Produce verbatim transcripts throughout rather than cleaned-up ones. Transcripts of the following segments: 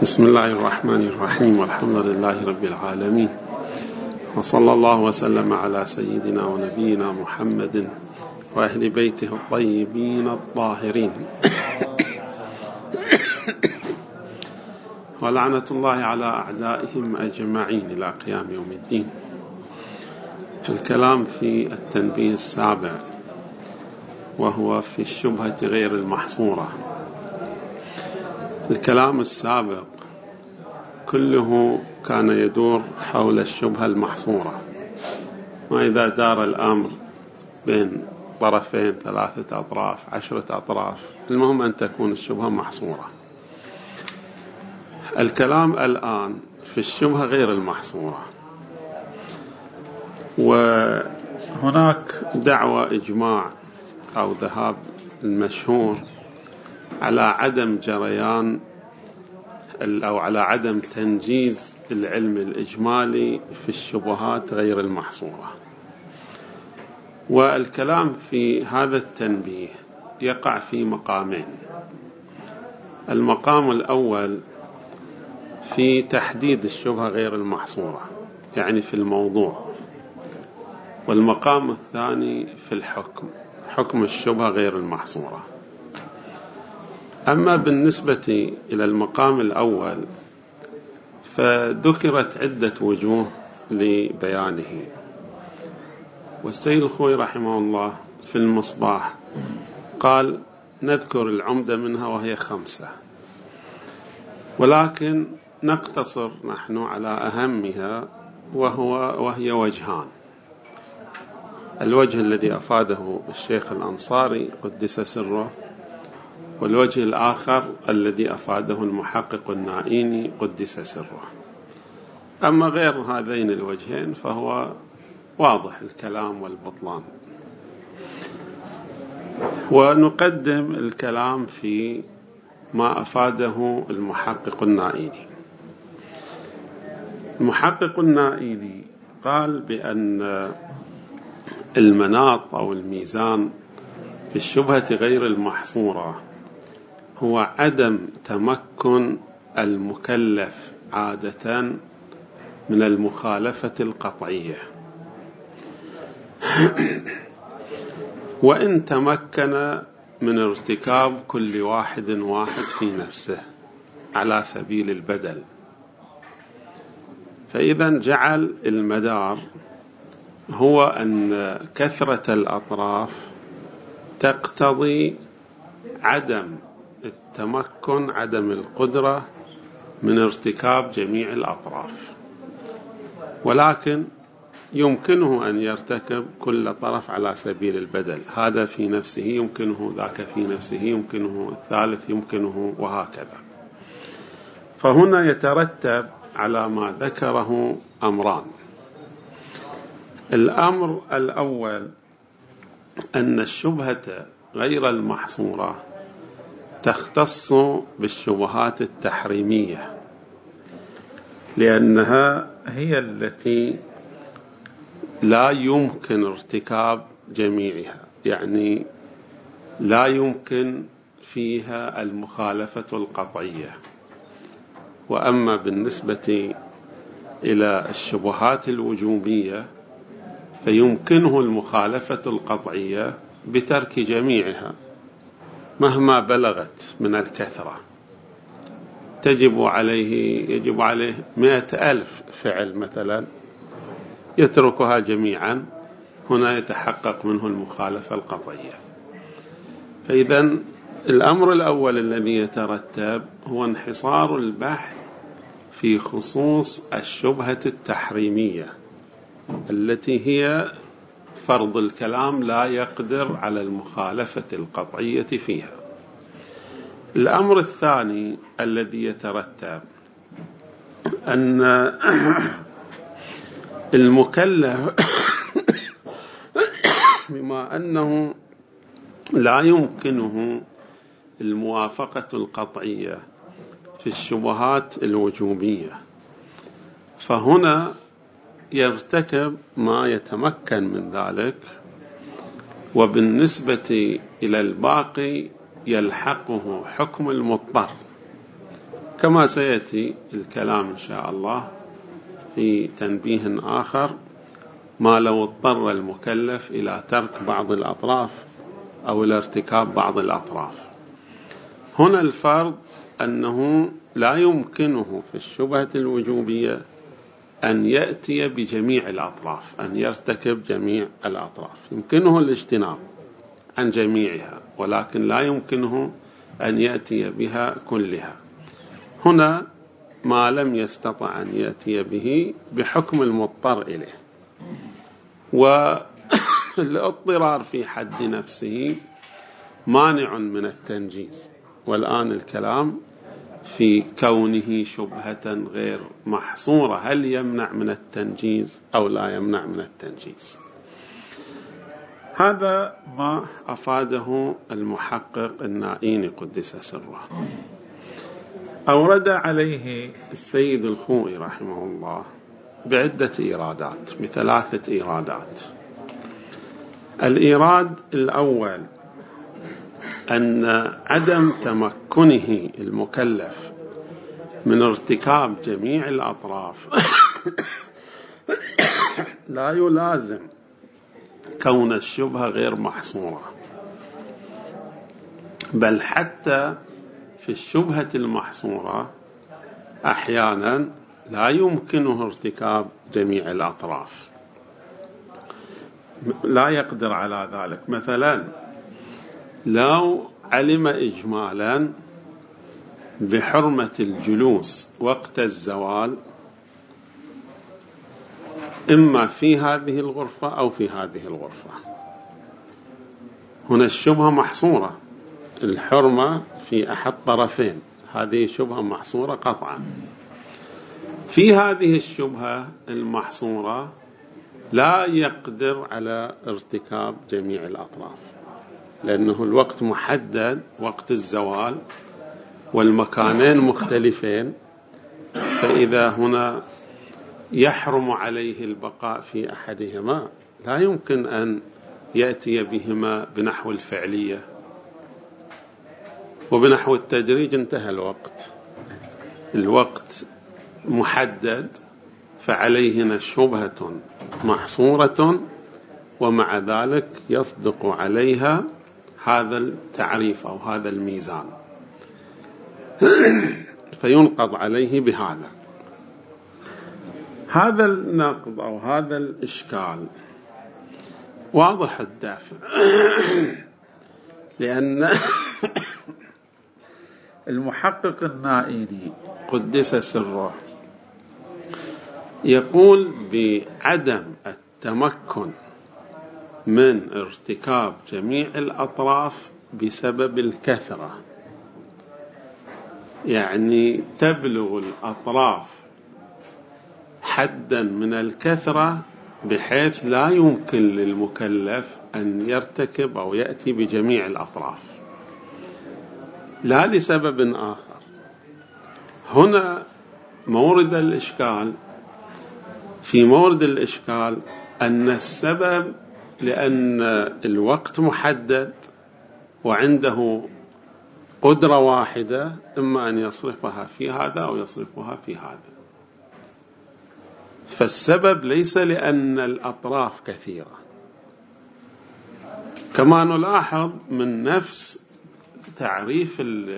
بسم الله الرحمن الرحيم والحمد لله رب العالمين وصلى الله وسلم على سيدنا ونبينا محمد وأهل بيته الطيبين الطاهرين ولعنة الله على أعدائهم أجمعين إلى قيام يوم الدين. الكلام في التنبيه السابع وهو في الشبهة غير المحصورة. الكلام السابق كله كان يدور حول الشبهة المحصورة، وإذا دار الأمر بين طرفين ثلاثة أطراف عشرة أطراف، المهم أن تكون الشبهة محصورة. الكلام الآن في الشبهة غير المحصورة، وهناك دعوة إجماع أو ذهاب المشهور على عدم جريان أو على عدم تنجيز العلم الإجمالي في الشبهات غير المحصورة. والكلام في هذا التنبيه يقع في مقامين. المقام الأول في تحديد الشبهة غير المحصورة، يعني في الموضوع، والمقام الثاني في الحكم، حكم الشبهة غير المحصورة. أما بالنسبة إلى المقام الأول فذكرت عدة وجوه لبيانه، والسيد الخوي رحمه الله في المصباح قال نذكر العمدة منها وهي خمسة، ولكن نقتصر نحن على أهمها وهو وهي وجهان. الوجه الذي أفاده الشيخ الأنصاري قدس سره، والوجه الآخر الذي أفاده المحقق النائيني قدس سره. أما غير هذين الوجهين فهو واضح الكلام والبطلان. ونقدم الكلام في ما أفاده المحقق النائيني. المحقق النائيني قال بأن المناط أو الميزان في الشبهة غير المحصورة هو عدم تمكن المكلف عادة من المخالفة القطعية، وإن تمكن من ارتكاب كل واحد واحد في نفسه على سبيل البدل. فإذا جعل المدار هو أن كثرة الأطراف تقتضي عدم التمكن، عدم القدرة من ارتكاب جميع الأطراف، ولكن يمكنه أن يرتكب كل طرف على سبيل البدل، هذا في نفسه يمكنه، ذاك في نفسه يمكنه، الثالث يمكنه، وهكذا. فهنا يترتب على ما ذكره أمران. الأمر الأول أن الشبهة غير المحصورة تختص بالشبهات التحريمية، لأنها هي التي لا يمكن ارتكاب جميعها، يعني لا يمكن فيها المخالفة القطعية. وأما بالنسبة إلى الشبهات الوجوبية فيمكنه المخالفة القطعية بترك جميعها مهما بلغت من الكثرة. تجب عليه يجب عليه مئة ألف فعل مثلا، يتركها جميعا، هنا يتحقق منه المخالفة القطعية. فإذا الأمر الأول الذي يترتب هو انحصار البحث في خصوص الشبهة التحريمية التي هي فرض الكلام لا يقدر على المخالفة القطعية فيها. الأمر الثاني الذي يترتب أن المكلف بما أنه لا يمكنه الموافقة القطعية في الشبهات الوجوبية، فهنا يرتكب ما يتمكن من ذلك، وبالنسبة إلى الباقي يلحقه حكم المضطر كما سيأتي الكلام إن شاء الله في تنبيه آخر، ما لو اضطر المكلف إلى ترك بعض الأطراف أو إلى ارتكاب بعض الأطراف. هنا الفرض أنه لا يمكنه في الشبهة الوجوبية أن يأتي بجميع الأطراف، أن يرتكب جميع الأطراف، يمكنه الاجتناب عن جميعها ولكن لا يمكنه أن يأتي بها كلها. هنا ما لم يستطع أن يأتي به بحكم المضطر إليه، والاضطرار في حد نفسه مانع من التنجيز. والآن الكلام في كونه شبهة غير محصورة، هل يمنع من التنجيز أو لا يمنع من التنجيز؟ هذا ما أفاده المحقق النائيني قدس سره. أورد عليه السيد الخوئي رحمه الله بعدة إيرادات، بثلاثة إيرادات. الإيراد الأول أن عدم تمكنه المكلف من ارتكاب جميع الأطراف لا يلازم كون الشبهة غير محصورة، بل حتى في الشبهة المحصورة أحيانا لا يمكنه ارتكاب جميع الأطراف، لا يقدر على ذلك. مثلا لو علم إجمالا بحرمة الجلوس وقت الزوال إما في هذه الغرفة أو في هذه الغرفة، هنا الشبهة محصورة، الحرمة في أحد طرفين، هذه شبهة محصورة قطعا. في هذه الشبهة المحصورة لا يقدر على ارتكاب جميع الأطراف، لأنه الوقت محدد، وقت الزوال، والمكانين مختلفين، فإذا هنا يحرم عليه البقاء في أحدهما لا يمكن أن يأتي بهما بنحو الفعلية وبنحو التدريج. انتهى الوقت، الوقت محدد، فعليهنا شبهة محصورة، ومع ذلك يصدق عليها هذا التعريف أو هذا الميزان، فينقض عليه بهذا. هذا النقض أو هذا الإشكال واضح الدافع، لأن المحقق النائيني قدس سره يقول بعدم التمكن من ارتكاب جميع الأطراف بسبب الكثرة، يعني تبلغ الأطراف حدا من الكثرة بحيث لا يمكن للمكلف أن يرتكب أو يأتي بجميع الأطراف، لا لسبب آخر. هنا مورد الإشكال، في مورد الإشكال أن السبب لأن الوقت محدد وعنده قدرة واحدة، إما أن يصرفها في هذا أو يصرفها في هذا، فالسبب ليس لأن الأطراف كثيرة. كما نلاحظ من نفس تعريف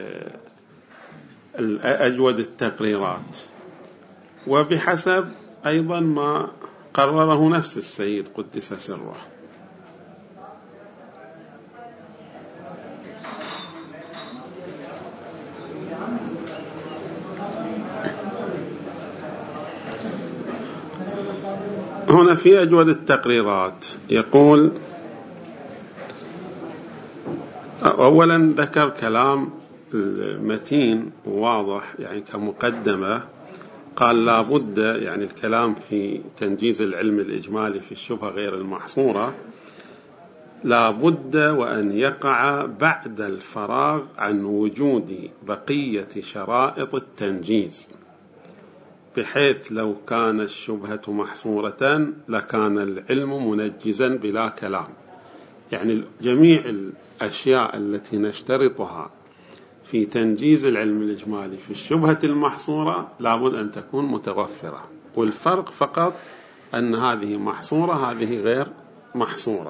الأجود التقريرات، وبحسب أيضا ما قرره نفس السيد قدس سره. هنا في أجود التقريرات يقول أولا ذكر كلام متين واضح يعني كمقدمة، قال لا بد، يعني الكلام في تنجيز العلم الإجمالي في الشبهة غير المحصورة، لا بد وأن يقع بعد الفراغ عن وجود بقية شرائط التنجيز، بحيث لو كان الشبهة محصورة لكان العلم منجزا بلا كلام. يعني جميع الأشياء التي نشترطها في تنجيز العلم الإجمالي في الشبهة المحصورة لابد أن تكون متوفرة، والفرق فقط أن هذه محصورة هذه غير محصورة.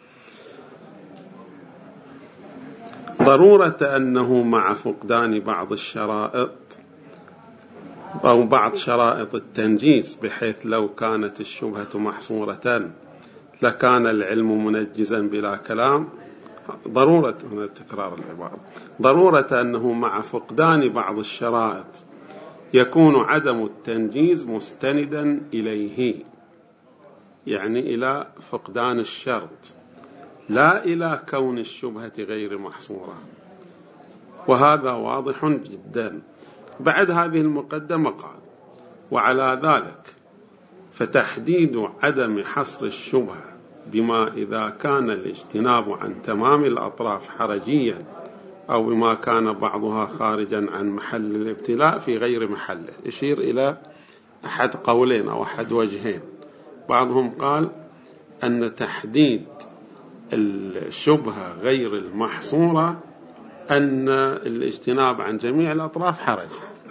ضرورة أنه مع فقدان بعض الشرائط أو بعض شرائط التنجيز، بحيث لو كانت الشبهة محصورة لكان العلم منجزا بلا كلام. ضرورة هنا تكرار العبارة ضرورة أنه مع فقدان بعض الشرائط يكون عدم التنجيز مستندا إليه، يعني إلى فقدان الشرط لا إلى كون الشبهة غير محصورة، وهذا واضح جدا. بعد هذه المقدمة قال: وعلى ذلك فتحديد عدم حصر الشبهة بما إذا كان الاجتناب عن تمام الأطراف حرجيا أو بما كان بعضها خارجا عن محل الابتلاء في غير محله. يشير إلى أحد قولين أو أحد وجهين. بعضهم قال أن تحديد الشبهة غير المحصورة أن الاجتناب عن جميع الأطراف حرج.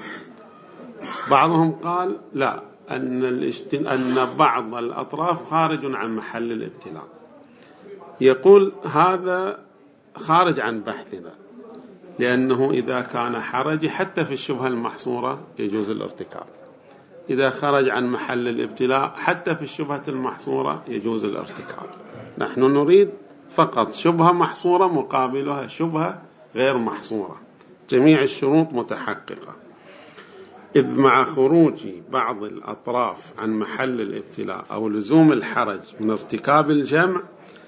بعضهم قال لا، أن, أن بعض الأطراف خارج عن محل الابتلاء. يقول هذا خارج عن بحثنا، لأنه إذا كان حرج حتى في الشبهة المحصورة يجوز الارتكاب، إذا خرج عن محل الابتلاء حتى في الشبهة المحصورة يجوز الارتكاب. نحن نريد فقط شبهة محصورة مقابلها شبهة غير محصورة، جميع الشروط متحققة. إذ مع خروج بعض الأطراف عن محل الابتلاء أو لزوم الحرج من ارتكاب الجمع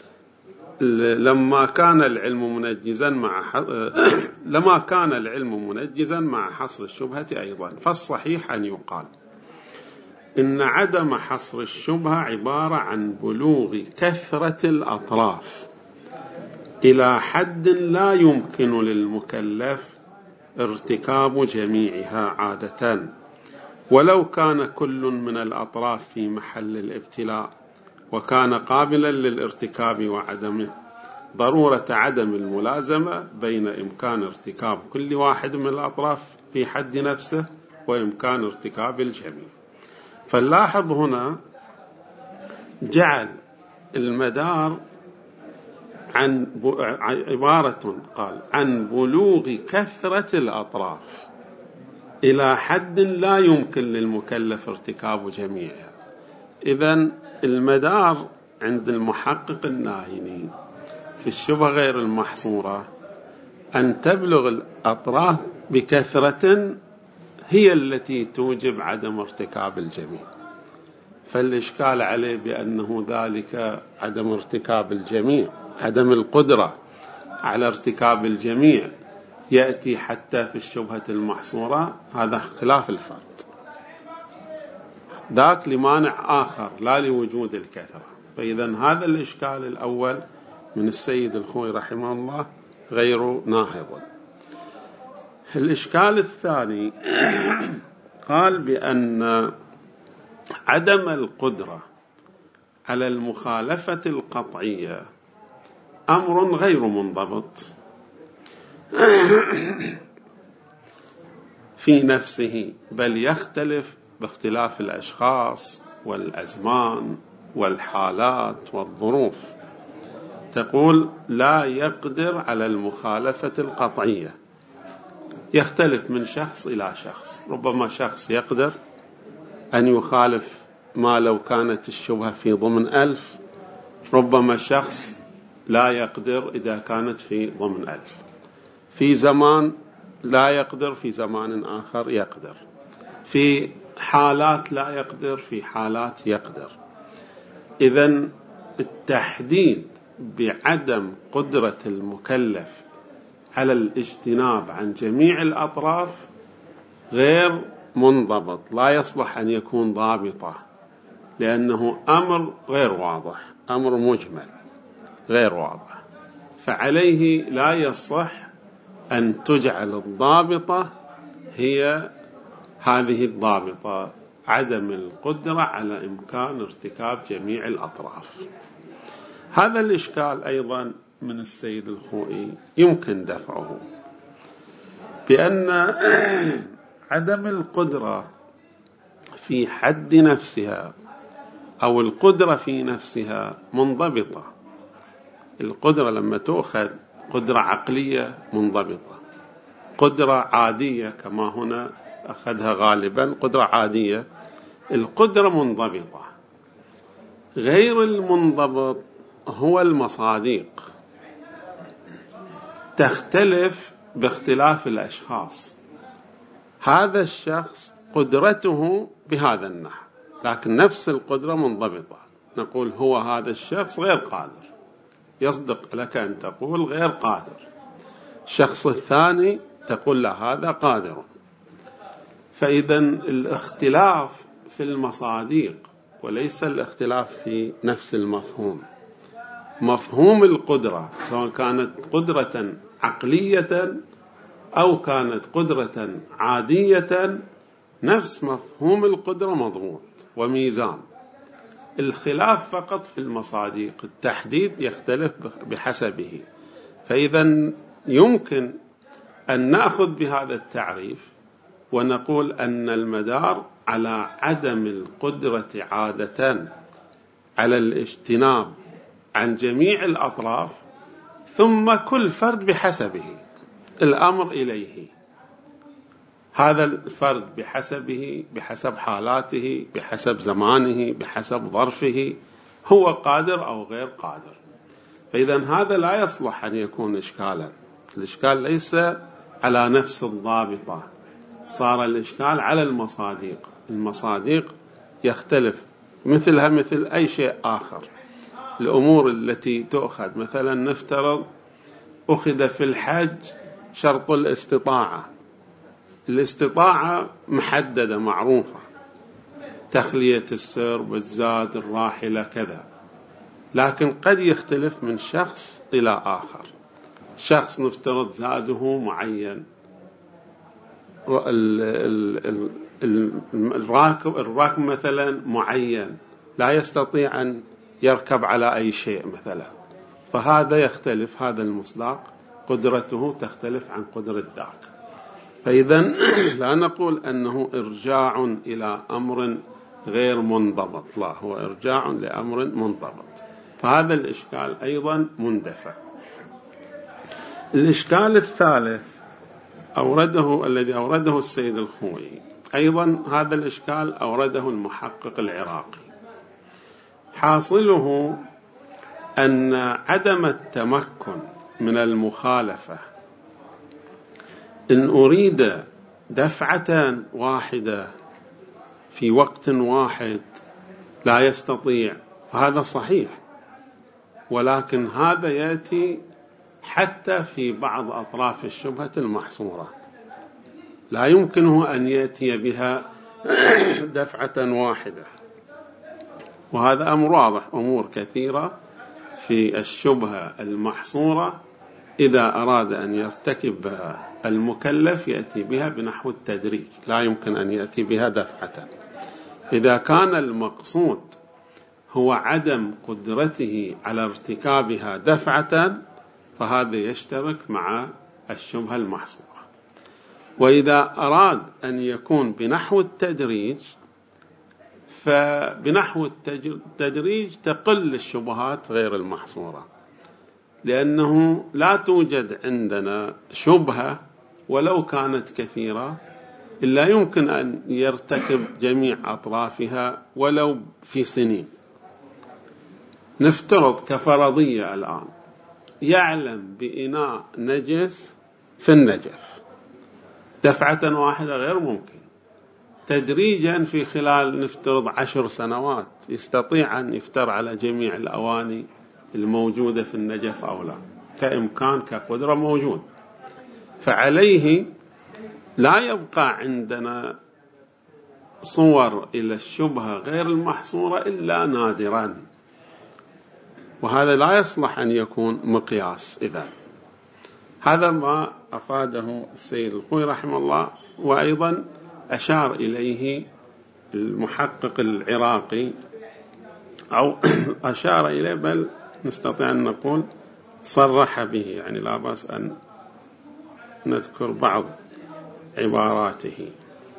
لما كان العلم منجزا مع لما كان العلم منجزا مع حصر الشبهة أيضا، فالصحيح أن يقال إن عدم حصر الشبهة عبارة عن بلوغ كثرة الأطراف إلى حد لا يمكن للمكلف ارتكاب جميعها عادة، ولو كان كل من الأطراف في محل الابتلاء وكان قابلا للارتكاب وعدمه. ضرورة عدم الملازمة بين إمكان ارتكاب كل واحد من الأطراف في حد نفسه وإمكان ارتكاب الجميع. فنلاحظ هنا جعل المدار عن عبارة قال عن بلوغ كثرة الأطراف إلى حد لا يمكن للمكلف ارتكاب جميعها. إذن المدار عند المحقق الناهيني في الشبهة غير المحصورة أن تبلغ الأطراف بكثرة هي التي توجب عدم ارتكاب الجميع. فالإشكال عليه بأنه ذلك عدم ارتكاب الجميع، عدم القدرة على ارتكاب الجميع يأتي حتى في الشبهة المحصورة، هذا خلاف الفرد، ذاك لمانع آخر لا لوجود الكثرة. فإذا هذا الإشكال الأول من السيد الخوئي رحمه الله غير ناهض. الإشكال الثاني قال بأن عدم القدرة على المخالفة القطعية أمر غير منضبط في نفسه، بل يختلف باختلاف الأشخاص والأزمان والحالات والظروف. تقول لا يقدر على المخالفة القطعية، يختلف من شخص إلى شخص. ربما شخص يقدر أن يخالف ما لو كانت الشبهة في ضمن ألف، ربما شخص لا يقدر إذا كانت في ضمن ألف. في زمان لا يقدر، في زمان آخر يقدر، في حالات لا يقدر، في حالات يقدر. إذن التحديد بعدم قدرة المكلف على الاجتناب عن جميع الأطراف غير منضبط، لا يصلح أن يكون ضابطة، لأنه أمر غير واضح، أمر مجمل غير واضح. فعليه لا يصح أن تجعل الضابطة هي هذه الضابطة، عدم القدرة على إمكان ارتكاب جميع الأطراف. هذا الإشكال أيضا من السيد الخوئي يمكن دفعه. بأن عدم القدرة في حد نفسها أو القدرة في نفسها منضبطة. القدرة لما تؤخذ قدرة عقلية منضبطة، قدرة عادية كما هنا أخذها غالبا قدرة عادية، القدرة منضبطة. غير المنضبط هو المصادق، تختلف باختلاف الأشخاص. هذا الشخص قدرته بهذا النحو، لكن نفس القدرة منضبطة. نقول هو هذا الشخص غير قادر، يصدق لك أن تقول غير قادر. الشخص الثاني تقول له هذا قادر. فإذا الاختلاف في المصادق وليس الاختلاف في نفس المفهوم. مفهوم القدرة سواء كانت قدرة عقلية أو كانت قدرة عادية، نفس مفهوم القدرة مضبوط وميزان. الخلاف فقط في المصادق، التحديد يختلف بحسبه. فإذا يمكن أن نأخذ بهذا التعريف ونقول أن المدار على عدم القدرة عادة على الاجتناب عن جميع الأطراف، ثم كل فرد بحسبه الأمر إليه. هذا الفرد بحسبه، بحسب حالاته، بحسب زمانه، بحسب ظرفه، هو قادر أو غير قادر. فإذا هذا لا يصلح أن يكون إشكالا. الإشكال ليس على نفس الضابطة، صار الإشكال على المصادق. المصادق يختلف مثلها مثل أي شيء آخر. الأمور التي تؤخذ مثلا نفترض أخذ في الحج شرط الاستطاعة. الاستطاعة محددة معروفة، تخلية السرب والزاد الراحلة كذا، لكن قد يختلف من شخص إلى آخر. شخص نفترض زاده معين، الراكب الراكب مثلا معين لا يستطيع أن يركب على أي شيء مثلا، فهذا يختلف، هذا المصداق قدرته تختلف عن قدرة ذاك. فإذا لا نقول أنه إرجاع إلى أمر غير منضبط، لا، هو إرجاع لأمر منضبط. فهذا الإشكال أيضا مندفع. الإشكال الثالث أورده الذي أورده السيد الخوئي، أيضا هذا الإشكال أورده المحقق العراقي. حاصله أن عدم التمكن من المخالفة إن أريد دفعة واحدة في وقت واحد لا يستطيع، هذا صحيح، ولكن هذا يأتي حتى في بعض أطراف الشبهة المحصورة، لا يمكنه أن يأتي بها دفعة واحدة. وهذا أمر واضح. أمور كثيرة في الشبهة المحصورة إذا أراد أن يرتكب بها المكلف يأتي بها بنحو التدريج، لا يمكن أن يأتي بها دفعة. إذا كان المقصود هو عدم قدرته على ارتكابها دفعة، فهذا يشترك مع الشبهة المحصورة. وإذا أراد أن يكون بنحو التدريج، فبنحو التدريج تقل الشبهات غير المحصورة، لأنه لا توجد عندنا شبهة ولو كانت كثيرة إلا يمكن أن يرتكب جميع أطرافها ولو في سنين. نفترض كفرضية الآن يعلم بإناء نجس في النجف، دفعة واحدة غير ممكن. تدريجا في خلال نفترض عشر سنوات يستطيع أن يفتر على جميع الأواني الموجودة في النجف أو لا، كإمكان كقدرة موجود. فعليه لا يبقى عندنا صور إلى الشبهة غير المحصورة إلا نادرا، وهذا لا يصلح أن يكون مقياس. إذا هذا ما أفاده السيد الخوئي رحمه الله، وأيضا أشار إليه المحقق العراقي، أو أشار إليه، بل نستطيع أن نقول صرح به، يعني لا بأس أن نذكر بعض عباراته.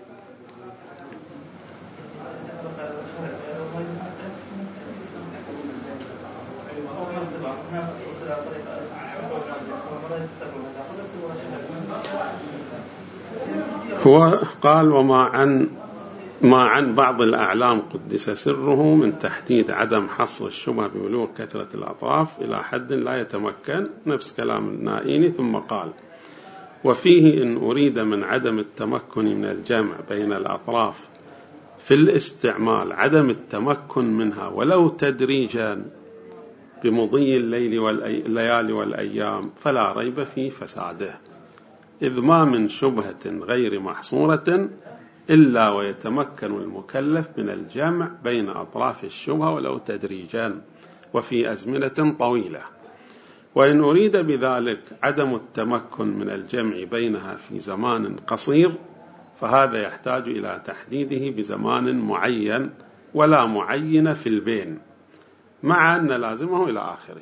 هو قال وما عن ما عن بعض الأعلام قدس سره من تحديد عدم حصر الشبهة ببلوغ كثرة الأطراف إلى حد لا يتمكن، نفس كلام النائيني. ثم قال وفيه إن أريد من عدم التمكن من الجمع بين الأطراف في الاستعمال عدم التمكن منها ولو تدريجا بمضي الليل والليالي والأيام، فلا ريب في فساده، إذ ما من شبهة غير محصورة إلا ويتمكن المكلف من الجمع بين أطراف الشبهة ولو تدريجا وفي أزمنة طويلة. وإن أريد بذلك عدم التمكن من الجمع بينها في زمان قصير، فهذا يحتاج إلى تحديده بزمان معين ولا معين في البين، مع أن لازمه إلى آخره.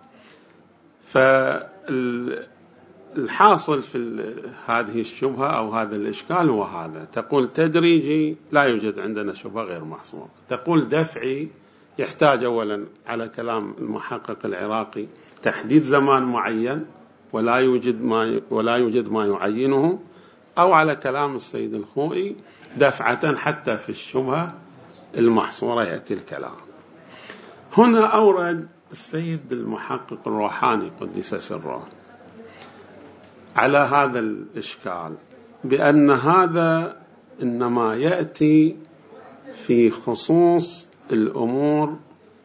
فالحاصل في هذه الشبهة أو هذا الإشكال هو هذا: تقول تدريجي لا يوجد عندنا شبهة غير محصورة، تقول دفعي يحتاج أولا على كلام المحقق العراقي تحديد زمان معين ولا يوجد ما ولا يوجد ما يعينه، أو على كلام السيد الخوئي دفعة حتى في الشبهة المحصورة يأتي الكلام. هنا أورد السيد المحقق الروحاني قدس سره على هذا الإشكال بأن هذا إنما يأتي في خصوص الأمور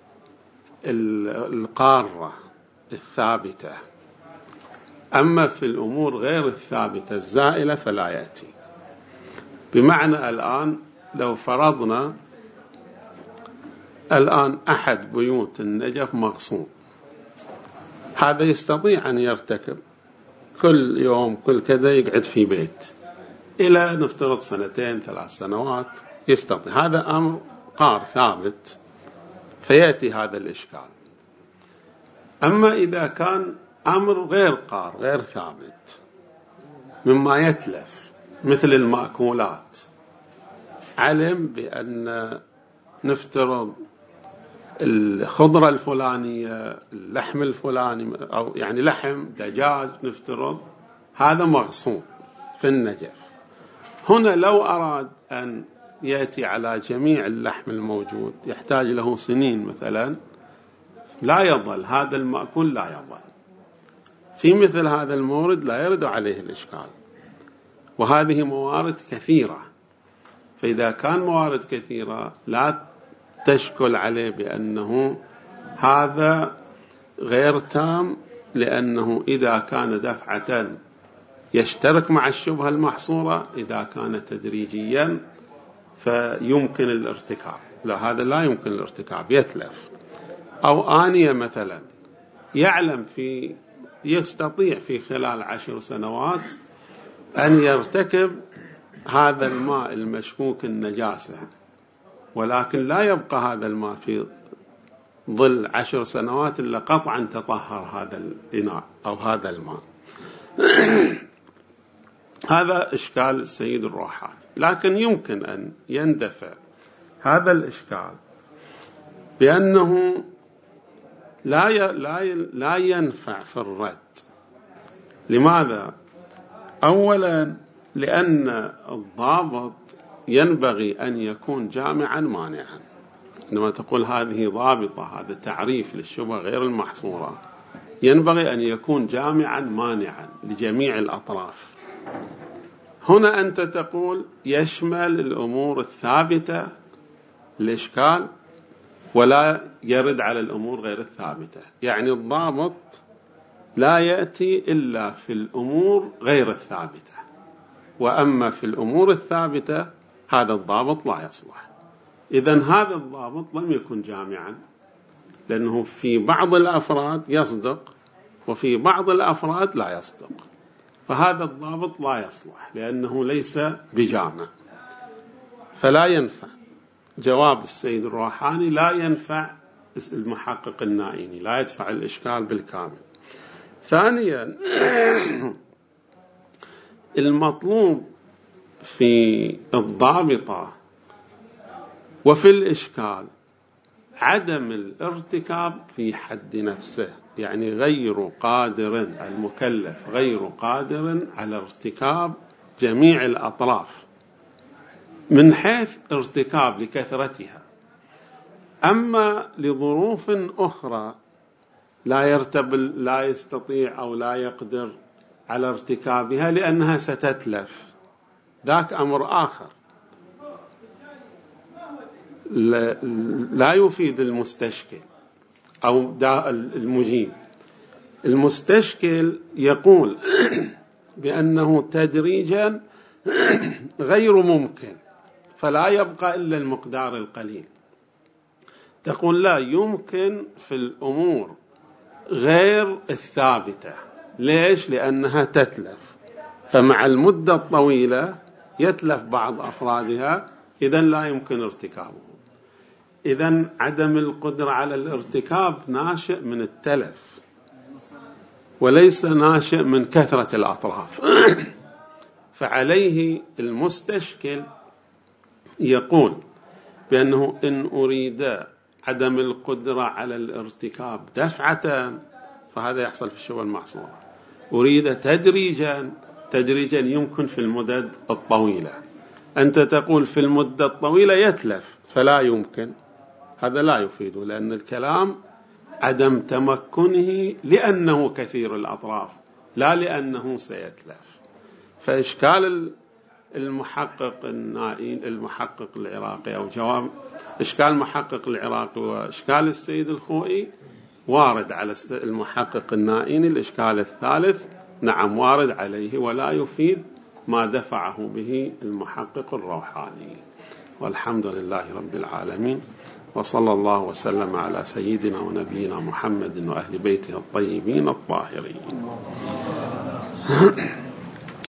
القارة الثابتة، أما في الأمور غير الثابتة الزائلة فلا يأتي. بمعنى الآن لو فرضنا الآن أحد بيوت النجف مغصوب، هذا يستطيع أن يرتكب كل يوم كل كذا يقعد في بيت إلى نفترض سنتين ثلاث سنوات، يستطيع، هذا أمر قار ثابت، فيأتي هذا الإشكال. أما إذا كان أمر غير قار غير ثابت مما يتلف مثل المأكولات، علم بأن نفترض الخضرة الفلانية اللحم الفلاني أو يعني لحم دجاج نفترض هذا مغصوب في النجف، هنا لو أراد أن يأتي على جميع اللحم الموجود يحتاج له سنين مثلا، لا يظل هذا المأكول لا يظل في مثل هذا المورد، لا يرد عليه الإشكال. وهذه موارد كثيرة، فإذا كان موارد كثيرة لا تشكل عليه بأنه هذا غير تام، لأنه إذا كان دفعة يشترك مع الشبهة المحصورة، إذا كان تدريجيا فيمكن الارتكاب، لا هذا لا يمكن الارتكاب يتلف. أو آنية مثلا يعلم في يستطيع في خلال عشر سنوات أن يرتكب هذا الماء المشكوك النجاسة، ولكن لا يبقى هذا الماء في ظل عشر سنوات إلا قطعا تطهر هذا الإناء أو هذا الماء. هذا إشكال السيد الروحاني، لكن يمكن أن يندفع هذا الإشكال بأنه لا لا لا ينفع في الرد. لماذا؟ أولا لأن الضابط ينبغي أن يكون جامعا مانعا. عندما تقول هذه ضابطة، هذا تعريف للشبهة غير المحصورة، ينبغي أن يكون جامعا مانعا لجميع الأطراف. هنا أنت تقول يشمل الأمور الثابتة الإشكال ولا يرد على الأمور غير الثابتة، يعني الضابط لا يأتي إلا في الأمور غير الثابتة، وأما في الأمور الثابتة هذا الضابط لا يصلح. إذن هذا الضابط لم يكن جامعا، لأنه في بعض الأفراد يصدق وفي بعض الأفراد لا يصدق، فهذا الضابط لا يصلح لأنه ليس بجامع، فلا ينفع. جواب السيد الروحاني لا ينفع المحقق النائيني، لا يدفع الإشكال بالكامل. ثانيا المطلوب في الضابطة وفي الإشكال عدم الارتكاب في حد نفسه، يعني غير قادر، المكلف غير قادر على ارتكاب جميع الأطراف من حيث ارتكاب لكثرتها. أما لظروف أخرى لا يرتب لا يستطيع أو لا يقدر على ارتكابها لأنها ستتلف، ذاك أمر آخر لا يفيد المستشكل أو المجيب. المستشكل يقول بأنه تدريجا غير ممكن، فلا يبقى إلا المقدار القليل. تقول لا يمكن في الأمور غير الثابتة. ليش؟ لأنها تتلف، فمع المدة الطويلة يتلف بعض أفرادها، إذن لا يمكن ارتكابه. إذن عدم القدرة على الارتكاب ناشئ من التلف وليس ناشئ من كثرة الأطراف. فعليه المستشكل يقول بأنه إن أريد عدم القدرة على الارتكاب دفعة فهذا يحصل في الشبهة المحصورة، أريد تدريجا تدريجا يمكن في المدد الطويلة. أنت تقول في المدة الطويلة يتلف فلا يمكن، هذا لا يفيده، لأن الكلام عدم تمكنه لأنه كثير الأطراف لا لأنه سيتلف. فإشكال المحقق النائين المحقق العراقي أو جواب إشكال المحقق العراقي وإشكال السيد الخوئي وارد على المحقق النائين. الإشكال الثالث نعم وارد عليه ولا يفيد ما دفعه به المحقق الروحاني. والحمد لله رب العالمين، وصلى الله وسلم على سيدنا ونبينا محمد وأهل بيته الطيبين الطاهرين.